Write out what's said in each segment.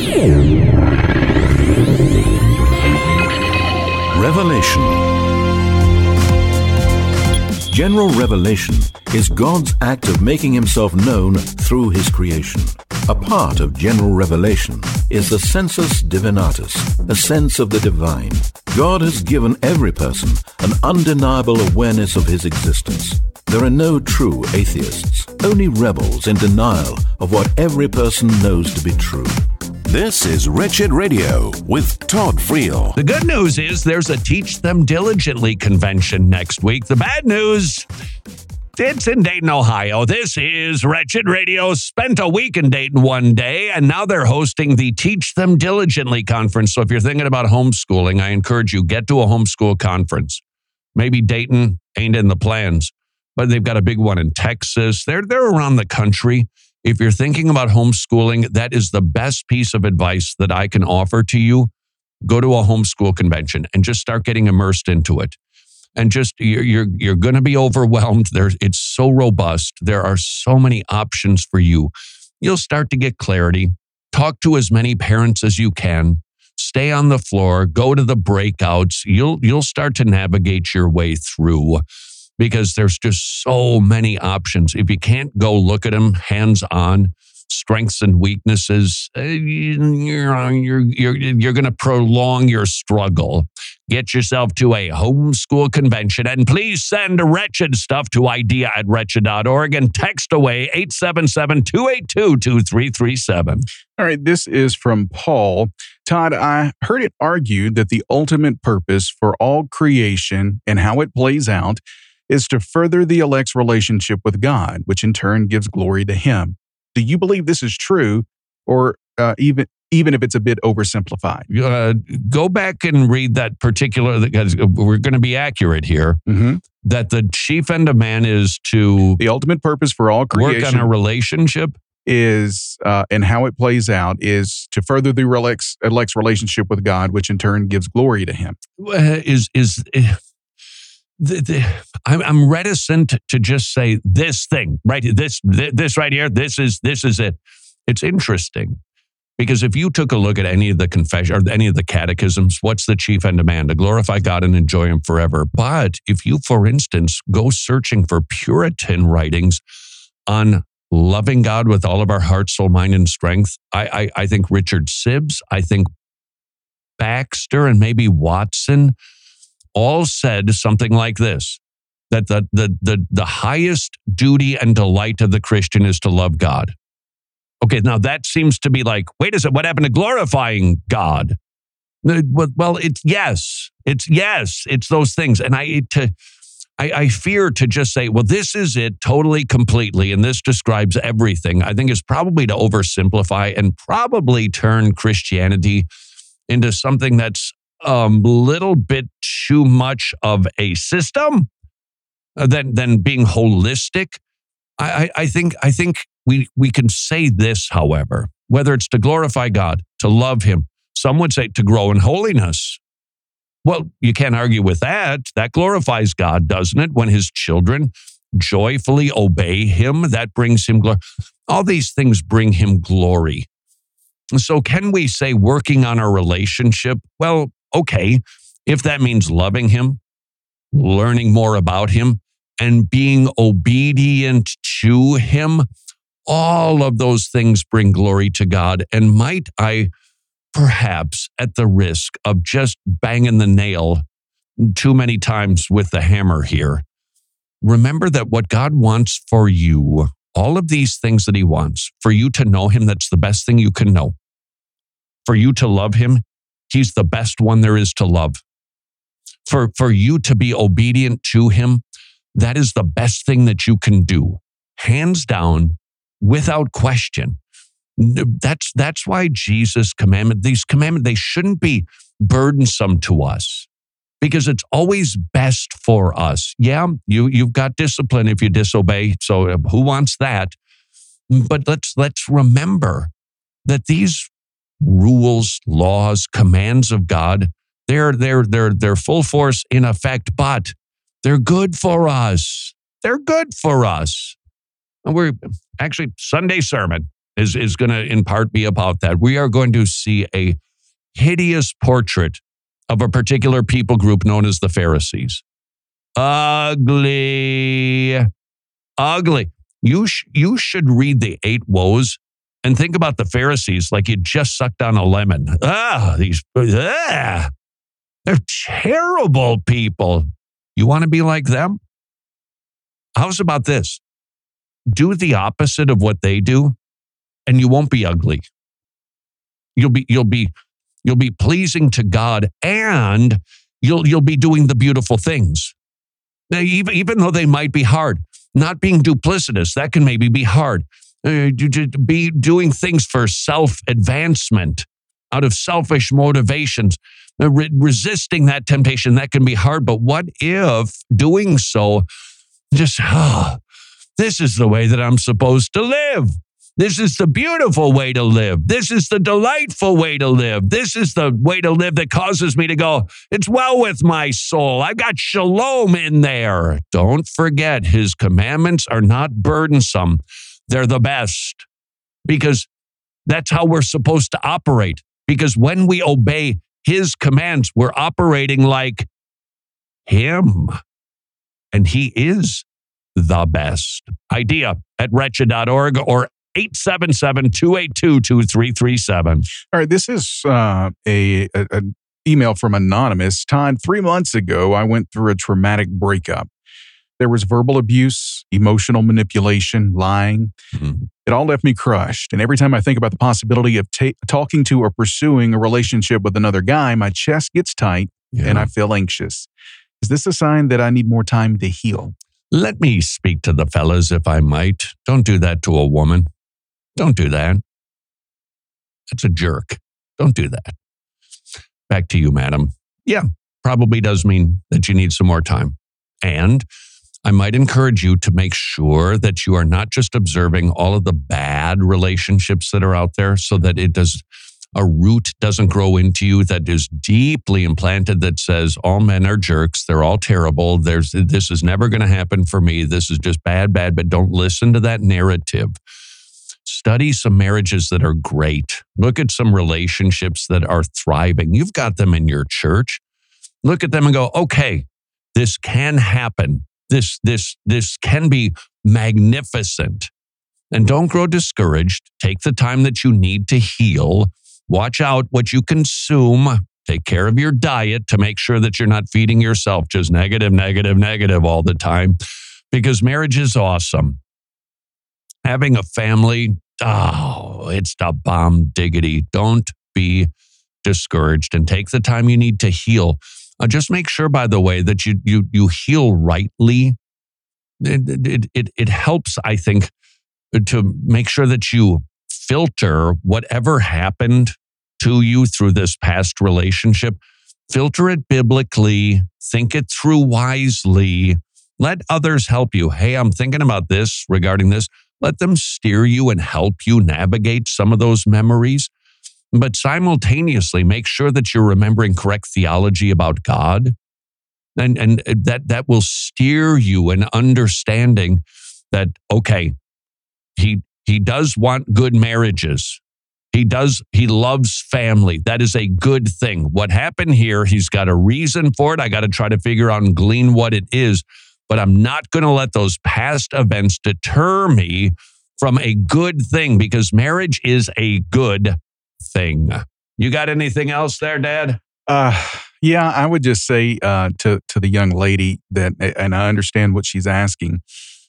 Revelation. General revelation is God's act of making himself known through his creation. A part of general revelation is the sensus divinatus, a sense of the divine. God has given every person an undeniable awareness of his existence. There are no true atheists, only rebels in denial of what every person knows to be true. This is Wretched Radio with Todd Friel. The good news is there's a Teach Them Diligently convention next week. The bad news, it's in Dayton, Ohio. This is Wretched Radio. Spent a week in Dayton one day, and now they're hosting the Teach Them Diligently conference. So if you're thinking about homeschooling, I encourage you, get to a homeschool conference. Maybe Dayton ain't in the plans, but they've got a big one in Texas. They're around the country. If you're thinking about homeschooling, that is the best piece of advice that I can offer to you. Go to a homeschool convention and just start getting immersed into it. And just, you're going to be overwhelmed. It's so robust. There are so many options for you. You'll start to get clarity. Talk to as many parents as you can. Stay on the floor. Go to the breakouts. You'll start to navigate your way through, because there's just so many options. If you can't go look at them hands-on, strengths and weaknesses, you're going to prolong your struggle. Get yourself to a homeschool convention, and please send Wretched stuff to idea@wretched.org and text away 877-282-2337. All right, this is from Paul. Todd, I heard it argued that the ultimate purpose for all creation and how it plays out is to further the elect's relationship with God, which in turn gives glory to him. Do you believe this is true, or even if it's a bit oversimplified? Go back and read that particular, because we're going to be accurate here, that the chief end of man is to... The ultimate purpose for all creation... Work on a relationship? Is, and how it plays out, is to further the elect's relationship with God, which in turn gives glory to him. I'm reticent to just say this thing, right? This right here, this is it. It's interesting, because if you took a look at any of the confession or any of the catechisms, what's the chief end of man? To glorify God and enjoy him forever. But if you, for instance, go searching for Puritan writings on loving God with all of our heart, soul, mind, and strength, I think Richard Sibbes, I think Baxter, and maybe Watson all said something like this, that the highest duty and delight of the Christian is to love God. Okay, now that seems to be like, wait a second, what happened to glorifying God? Well, it's those things. And I fear to just say, well, this is it totally, completely, and this describes everything, I think is probably to oversimplify and probably turn Christianity into something that's a little bit too much of a system than being holistic. I think we can say this, however, whether it's to glorify God, to love him, some would say to grow in holiness. Well, you can't argue with that. That glorifies God, doesn't it? When his children joyfully obey him, that brings him glory. All these things bring him glory. So can we say working on our relationship? Well, okay, if that means loving him, learning more about him, and being obedient to him, all of those things bring glory to God. And might I, perhaps at the risk of just banging the nail too many times with the hammer here, remember that what God wants for you, all of these things that he wants, for you to know him, that's the best thing you can know. For you to love him, he's the best one there is to love. For you to be obedient to him, that is the best thing that you can do. Hands down, without question. That's why Jesus' these commandments, they shouldn't be burdensome to us, because it's always best for us. Yeah, you've got discipline if you disobey. So who wants that? But let's remember that these rules, laws, commands of God, they're full force in effect, but they're good for us. They're good for us. And we're actually Sunday sermon. is going to in part be about that. We are going to see a hideous portrait of a particular people group known as the Pharisees. Ugly. You should read the 8 woes and think about the Pharisees like you just sucked on a lemon. They're terrible people. You want to be like them? How's about this? Do the opposite of what they do, and you won't be ugly. You'll be pleasing to God, and you'll be doing the beautiful things. Now, even though they might be hard, not being duplicitous, that can maybe be hard. Be doing things for self-advancement, out of selfish motivations, resisting that temptation, that can be hard. But what if doing so, this is the way that I'm supposed to live. This is the beautiful way to live. This is the delightful way to live. This is the way to live that causes me to go, it's well with my soul. I've got shalom in there. Don't forget, his commandments are not burdensome. They're the best, because that's how we're supposed to operate. Because when we obey his commands, we're operating like him. And he is the best. Idea at wretched.org or 877-282-2337. All right, this is an email from Anonymous. Todd, 3 months ago, I went through a traumatic breakup. There was verbal abuse, emotional manipulation, lying. Mm-hmm. It all left me crushed. And every time I think about the possibility of talking to or pursuing a relationship with another guy, my chest gets tight and I feel anxious. Is this a sign that I need more time to heal? Let me speak to the fellas, if I might. Don't do that to a woman. Don't do that. That's a jerk. Don't do that. Back to you, madam. Yeah, probably does mean that you need some more time. And I might encourage you to make sure that you are not just observing all of the bad relationships that are out there, so that a root doesn't grow into you that is deeply implanted that says all men are jerks, they're all terrible, this is never going to happen for me, this is just bad, but don't listen to that narrative. Study some marriages that are great. Look at some relationships that are thriving. You've got them in your church. Look at them and go, okay, this can happen. This can be magnificent. And don't grow discouraged. Take the time that you need to heal. Watch out what you consume. Take care of your diet to make sure that you're not feeding yourself just negative all the time. Because marriage is awesome. Having a family, it's the bomb diggity. Don't be discouraged and take the time you need to heal. Just make sure, by the way, that you heal rightly. It helps, I think, to make sure that you filter whatever happened to you through this past relationship. Filter it biblically. Think it through wisely. Let others help you. Hey, I'm thinking about this regarding this. Let them steer you and help you navigate some of those memories. But simultaneously, make sure that you're remembering correct theology about God. And that will steer you in understanding that, okay, he does want good marriages. He loves family. That is a good thing. What happened here, he's got a reason for it. I got to try to figure out and glean what it is. But I'm not going to let those past events deter me from a good thing, because marriage is a good thing. You got anything else there, Dad? Yeah, I would just say to the young lady that, and I understand what she's asking.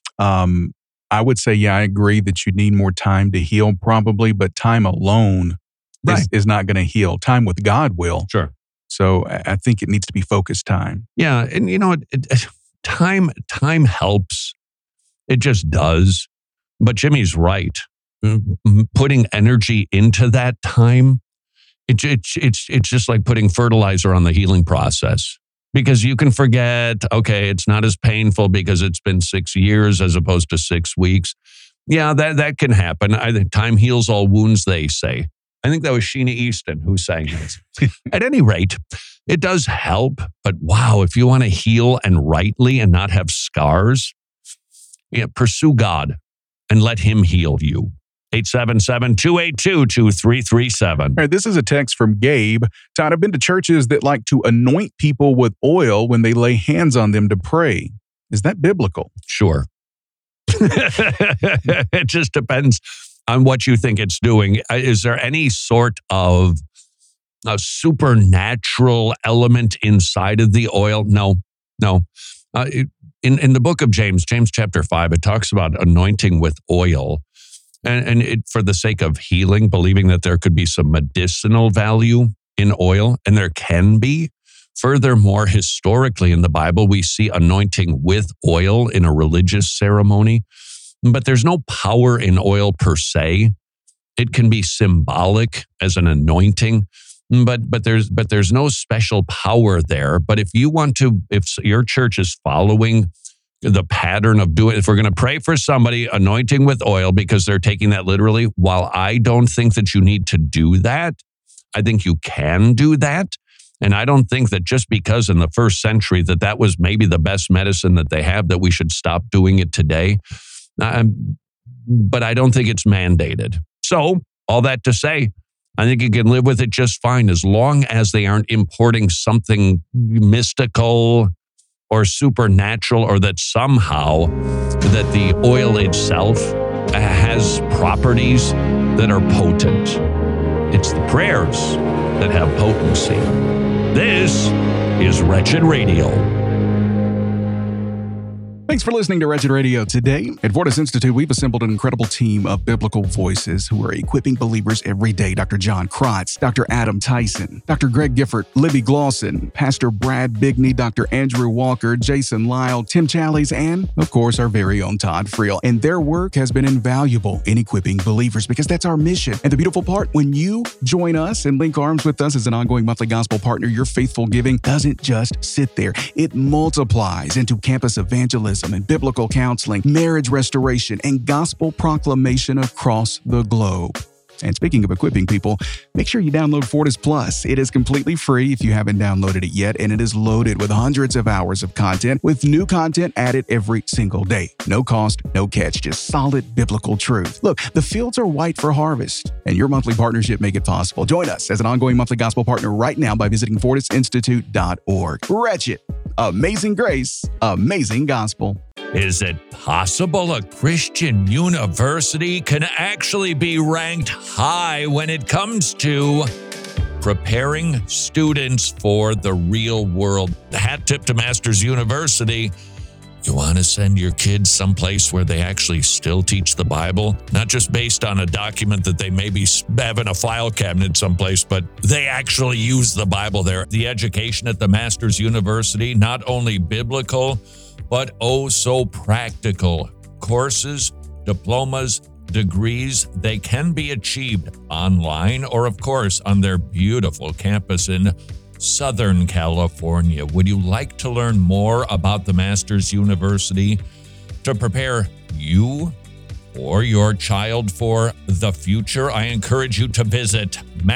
I would say, yeah, I agree that you need more time to heal probably, but time alone is not going to heal. Time with God will. Sure. So I think it needs to be focused time. Yeah, and you know, time helps. It just does. But Jimmy's right. Putting energy into that time, it's just like putting fertilizer on the healing process. Because you can forget, okay, it's not as painful because it's been 6 years as opposed to 6 weeks. Yeah, that can happen. I think time heals all wounds, they say. I think that was Sheena Easton who sang this. At any rate, it does help. But wow, if you want to heal and rightly and not have scars, pursue God and let him heal you. 877-282-2337. All right, this is a text from Gabe. Todd, I've been to churches that like to anoint people with oil when they lay hands on them to pray. Is that biblical? Sure. It just depends on what you think it's doing. Is there any sort of a supernatural element inside of the oil? No. In the book of James chapter 5, it talks about anointing with oil and it, for the sake of healing, believing that there could be some medicinal value in oil, and there can be. Furthermore, historically in the Bible, we see anointing with oil in a religious ceremony, but there's no power in oil per se. It can be symbolic as an anointing, but there's no special power there. But if your church is following the pattern of doing, if we're going to pray for somebody, anointing with oil, because they're taking that literally, while I don't think that you need to do that, I think you can do that. And I don't think that just because in the first century that was maybe the best medicine that they have, that we should stop doing it today. But I don't think it's mandated. So all that to say, I think you can live with it just fine as long as they aren't importing something mystical or supernatural, or that somehow that the oil itself has properties that are potent. It's the prayers that have potency. This is Wretched Radio. Thanks for listening to Wretched Radio today. At Fortis Institute, we've assembled an incredible team of biblical voices who are equipping believers every day. Dr. John Krotz, Dr. Adam Tyson, Dr. Greg Gifford, Libby Glosson, Pastor Brad Bigney, Dr. Andrew Walker, Jason Lyle, Tim Challies, and, of course, our very own Todd Friel. And their work has been invaluable in equipping believers because that's our mission. And the beautiful part, when you join us and link arms with us as an ongoing monthly gospel partner, your faithful giving doesn't just sit there. It multiplies into campus evangelism and biblical counseling, marriage restoration, and gospel proclamation across the globe. And speaking of equipping people, make sure you download Fortis Plus. It is completely free if you haven't downloaded it yet, and it is loaded with hundreds of hours of content with new content added every single day. No cost, no catch, just solid biblical truth. Look, the fields are white for harvest, and your monthly partnership make it possible. Join us as an ongoing monthly gospel partner right now by visiting fortisinstitute.org. Wretched, amazing grace, amazing gospel. Is it possible a Christian university can actually be ranked high when it comes to preparing students for the real world? The hat tip to Masters University. You want to send your kids someplace where they actually still teach the Bible, not just based on a document that they maybe have in a file cabinet someplace, but they actually use the Bible there. The education at the Masters University, not only biblical, but oh so practical. Courses, diplomas, degrees, they can be achieved online or, of course, on their beautiful campus in Southern California. Would you like to learn more about the Masters University to prepare you or your child for the future? I encourage you to visit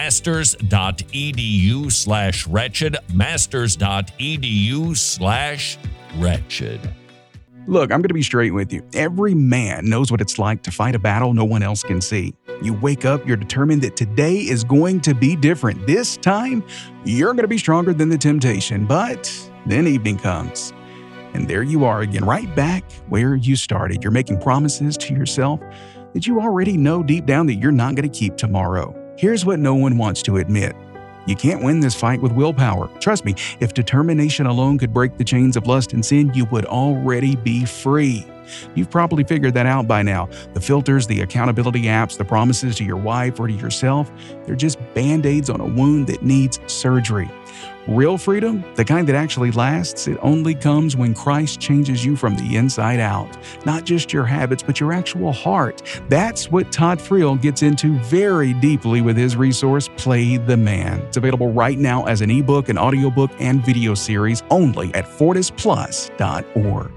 masters.edu/wretched, masters.edu/wretched. Look, I'm going to be straight with you. Every man knows what it's like to fight a battle no one else can see. You wake up, you're determined that today is going to be different. This time, you're going to be stronger than the temptation. But then evening comes, and there you are again, right back where you started. You're making promises to yourself that you already know deep down that you're not going to keep tomorrow. Here's what no one wants to admit. You can't win this fight with willpower. Trust me, if determination alone could break the chains of lust and sin, you would already be free. You've probably figured that out by now. The filters, the accountability apps, the promises to your wife or to yourself, they're just band-aids on a wound that needs surgery. Real freedom, the kind that actually lasts, it only comes when Christ changes you from the inside out. Not just your habits, but your actual heart. That's what Todd Friel gets into very deeply with his resource, Play the Man. It's available right now as an ebook, an audiobook, and video series only at fortisplus.org.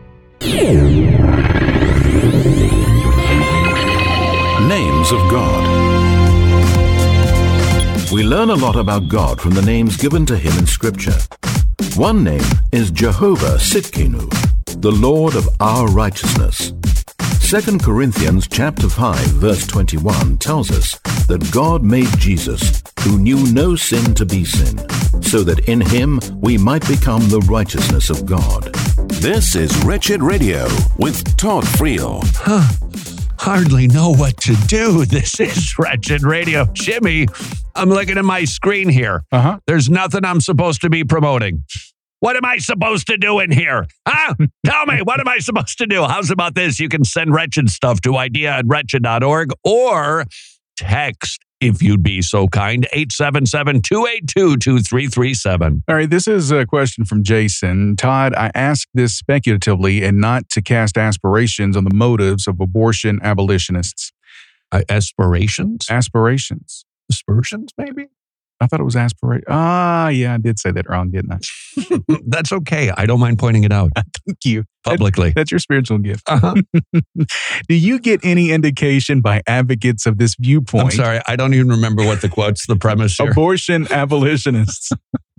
Names of God. We learn a lot about God from the names given to him in Scripture. One name is Jehovah Sitkenu, the Lord of our righteousness. 2 Corinthians chapter 5 verse 21 tells us that God made Jesus, who knew no sin, to be sin, so that in him we might become the righteousness of God. This is Wretched Radio with Todd Friel. Hardly know what to do. This is Wretched Radio. Jimmy, I'm looking at my screen here. There's nothing I'm supposed to be promoting. What am I supposed to do in here? Huh? Tell me, what am I supposed to do? How's about this? You can send Wretched stuff to idea@wretched.org or text, if you'd be so kind, 877-282-2337. All right, this is a question from Jason. Todd, I ask this speculatively and not to cast aspirations on the motives of abortion abolitionists. Aspirations? Aspirations. Aspersions, maybe? I thought it was aspiration. Yeah, I did say that wrong, didn't I? That's okay. I don't mind pointing it out. Thank you. Publicly. That's your spiritual gift. Do you get any indication by advocates of this viewpoint? I'm sorry, I don't even remember what the quote's the premise here. Abortion abolitionists.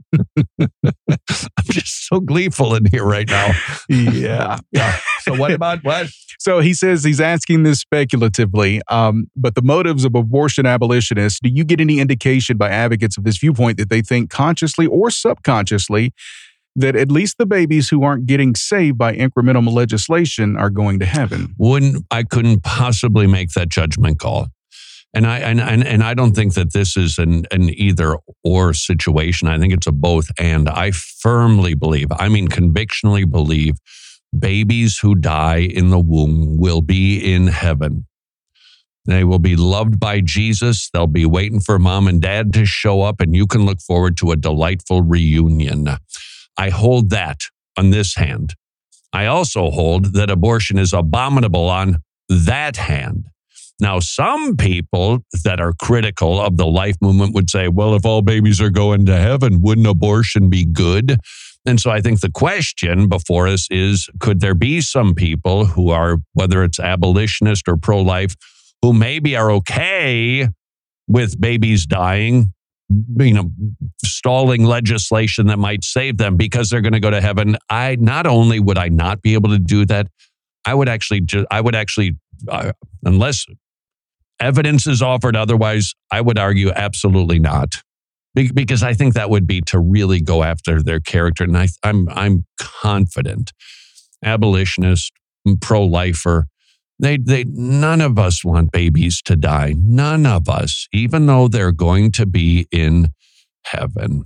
I'm just so gleeful in here right now. Yeah. So what about what? So he says he's asking this speculatively, but the motives of abortion abolitionists, do you get any indication by advocates of this viewpoint that they think consciously or subconsciously that at least the babies who aren't getting saved by incremental legislation are going to heaven? I couldn't possibly make that judgment call. And I don't think that this is an either or situation. I think it's a both and. I firmly believe, convictionally believe, babies who die in the womb will be in heaven. They will be loved by Jesus. They'll be waiting for mom and dad to show up, and you can look forward to a delightful reunion. I hold that on this hand. I also hold that abortion is abominable on that hand. Now, some people that are critical of the life movement would say, well, if all babies are going to heaven, wouldn't abortion be good? And so I think the question before us is, could there be some people who are, whether it's abolitionist or pro-life, who maybe are okay with babies dying, stalling legislation that might save them because they're going to go to heaven? Not only would I not be able to do that, I would actually, unless evidence is offered otherwise, I would argue absolutely not. Because I think that would be to really go after their character. And I'm confident, abolitionist, pro-lifer, none of us want babies to die. None of us, even though they're going to be in heaven.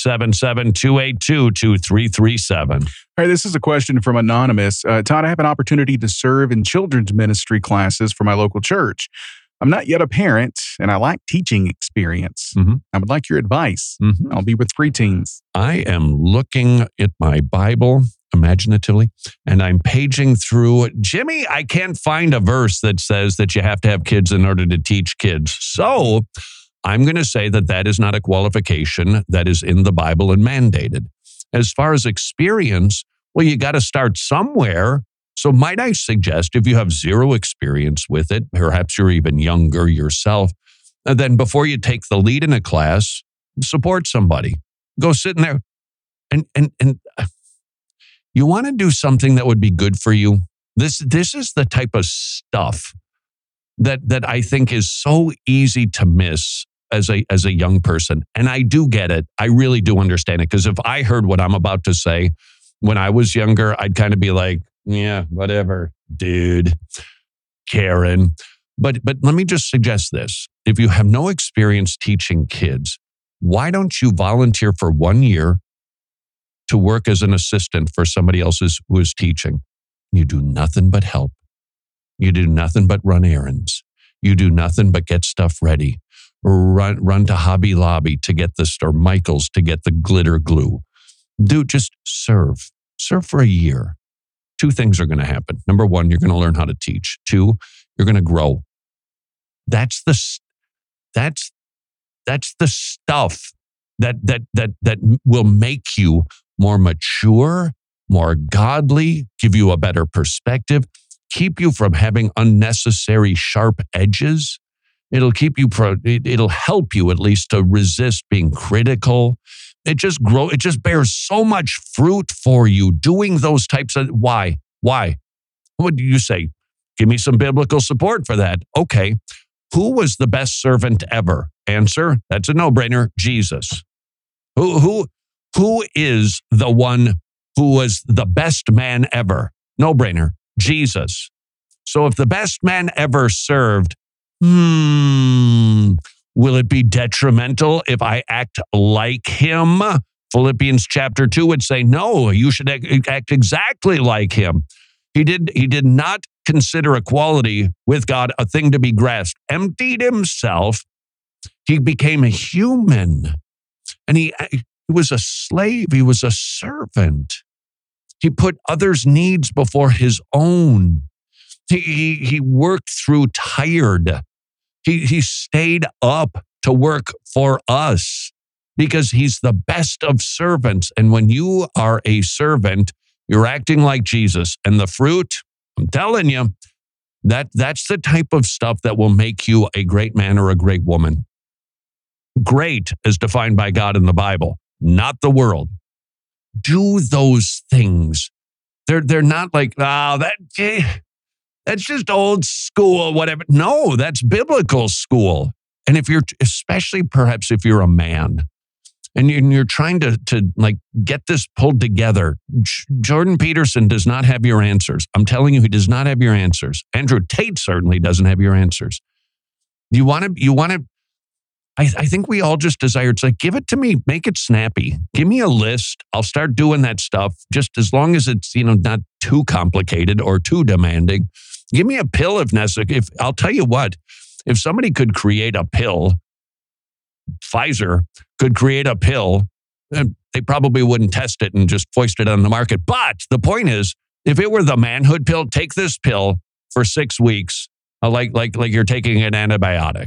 877-282-2337. All right, this is a question from Anonymous. Todd, I have an opportunity to serve in children's ministry classes for my local church. I'm not yet a parent, and I lack teaching experience. I would like your advice. I'll be with preteens. I am looking at my Bible imaginatively, and I'm paging through. Jimmy, I can't find a verse that says that you have to have kids in order to teach kids. So I'm going to say that is not a qualification that is in the Bible and mandated. As far as experience, well, you got to start somewhere. So might I suggest, if you have zero experience with it, perhaps you're even younger yourself, then before you take the lead in a class, support somebody. Go sit in there. And you want to do something that would be good for you. This is the type of stuff that I think is so easy to miss as a young person. And I do get it. I really do understand it. Because if I heard what I'm about to say when I was younger, I'd kind of be like, yeah, whatever, dude, Karen. But let me just suggest this. If you have no experience teaching kids, why don't you volunteer for 1 year to work as an assistant for somebody else who is teaching? You do nothing but help. You do nothing but run errands. You do nothing but get stuff ready. Run to Hobby Lobby to get or Michael's to get the glitter glue. Just serve. Serve for a year. Two things are going to happen. Number one, you're going to learn how to teach. Two, you're going to grow. That's the stuff that will make you more mature, more godly, give you a better perspective, keep you from having unnecessary sharp edges. It'll help you at least to resist being critical. It just bears so much fruit for you doing those types of, why? What do you say? Give me some biblical support for that. Okay. Who was the best servant ever? Answer, that's a no-brainer, Jesus. Who is the one who was the best man ever? No-brainer, Jesus. So if the best man ever served, will it be detrimental if I act like him? Philippians chapter 2 would say, no, you should act exactly like him. He did not consider equality with God a thing to be grasped. Emptied himself. He became a human. And he was a slave. He was a servant. He put others' needs before his own. He worked through tired. He stayed up to work for us because he's the best of servants. And when you are a servant, you're acting like Jesus. And the fruit, I'm telling you, that's the type of stuff that will make you a great man or a great woman. Great as defined by God in the Bible, not the world. Do those things. They're not like, that's just old school, whatever. No, that's biblical school. And if you're, especially perhaps if you're a man, and you're trying to like get this pulled together, Jordan Peterson does not have your answers. I'm telling you, he does not have your answers. Andrew Tate certainly doesn't have your answers. You want to. I think we all just desire to give it to me, make it snappy. Give me a list. I'll start doing that stuff just as long as it's, not too complicated or too demanding. Give me a pill if necessary. I'll tell you what, if somebody could create a pill, Pfizer could create a pill, they probably wouldn't test it and just foist it on the market. But the point is, if it were the manhood pill, take this pill for 6 weeks, like you're taking an antibiotic.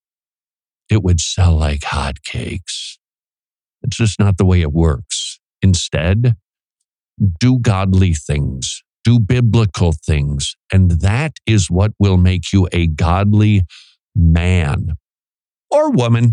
It would sell like hotcakes. It's just not the way it works. Instead, do godly things, do biblical things, and that is what will make you a godly man or woman.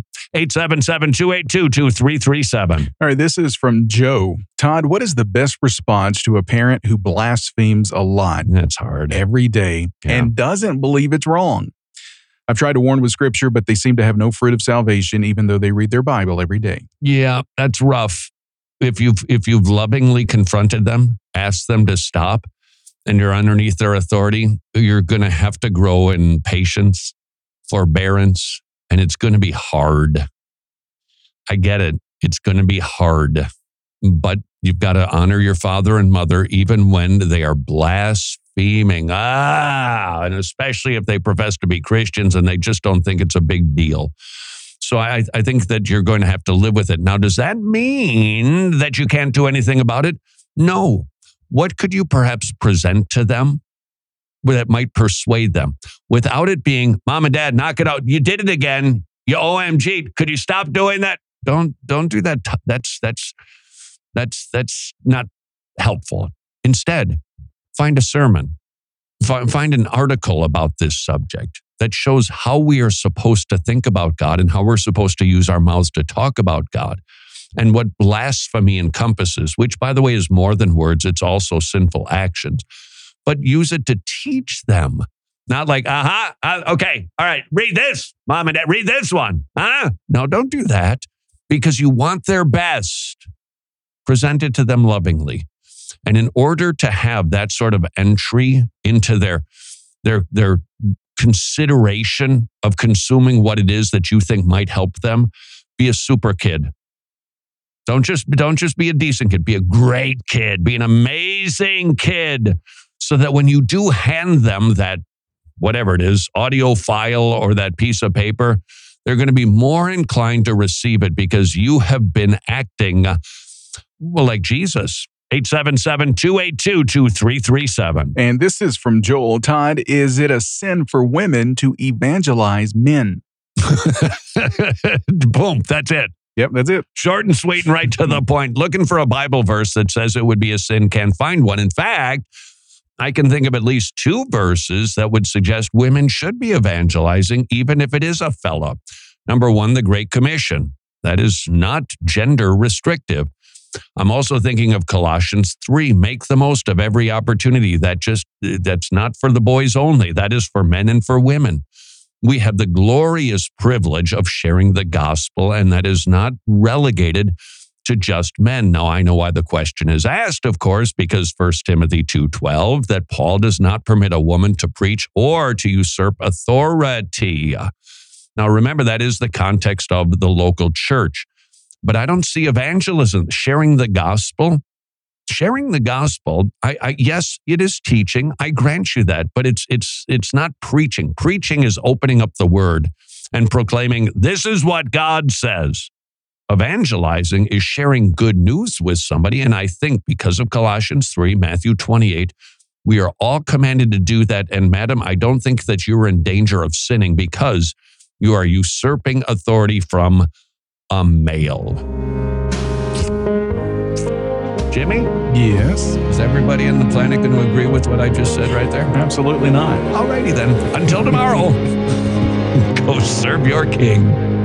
877-282-2337. All right, this is from Joe. Todd, what is the best response to a parent who blasphemes a lot? That's hard. Every day and doesn't believe it's wrong. I've tried to warn with scripture, but they seem to have no fruit of salvation, even though they read their Bible every day. Yeah, that's rough. If you've lovingly confronted them, asked them to stop, and you're underneath their authority, you're going to have to grow in patience, forbearance, and it's going to be hard. I get it. It's going to be hard, but you've got to honor your father and mother even when they are blaspheming. And especially if they profess to be Christians and they just don't think it's a big deal. So I think that you're going to have to live with it. Now, does that mean that you can't do anything about it? No. What could you perhaps present to them that might persuade them without it being, Mom and Dad, knock it out. You did it again. You OMG. Could you stop doing that? Don't do that. That's not helpful. Instead, find a sermon. Find an article about this subject that shows how we are supposed to think about God and how we're supposed to use our mouths to talk about God and what blasphemy encompasses, which, by the way, is more than words. It's also sinful actions. But use it to teach them. Not like, okay, all right, read this, Mom and Dad, read this one. No, don't do that because you want their best. Present it to them lovingly. And in order to have that sort of entry into their consideration of consuming what it is that you think might help them, be a super kid. Don't just be a decent kid. Be a great kid. Be an amazing kid. So that when you do hand them that, whatever it is, audio file or that piece of paper, they're going to be more inclined to receive it because you have been acting, like Jesus. 877-282-2337. And this is from Joel. Todd, is it a sin for women to evangelize men? Boom, that's it. Yep, that's it. Short and sweet and right to the point. Looking for a Bible verse that says it would be a sin, can't find one. In fact, I can think of at least 2 verses that would suggest women should be evangelizing, even if it is a fella. Number 1, the Great Commission. That is not gender restrictive. I'm also thinking of Colossians 3. Make the most of every opportunity. That's not for the boys only. That is for men and for women. We have the glorious privilege of sharing the gospel, and that is not relegated to just men. Now, I know why the question is asked, of course, because 1 Timothy 2:12, that Paul does not permit a woman to preach or to usurp authority. Now, remember, that is the context of the local church. But I don't see evangelism, sharing the gospel. Sharing the gospel, yes, it is teaching. I grant you that, but it's not preaching. Preaching is opening up the word and proclaiming, this is what God says. Evangelizing is sharing good news with somebody. And I think because of Colossians 3, Matthew 28, we are all commanded to do that. And madam, I don't think that you're in danger of sinning because you are usurping authority from a male. Jimmy? Yes. Is everybody on the planet going to agree with what I just said right there? Absolutely not. Alrighty then. Until tomorrow, go serve your king.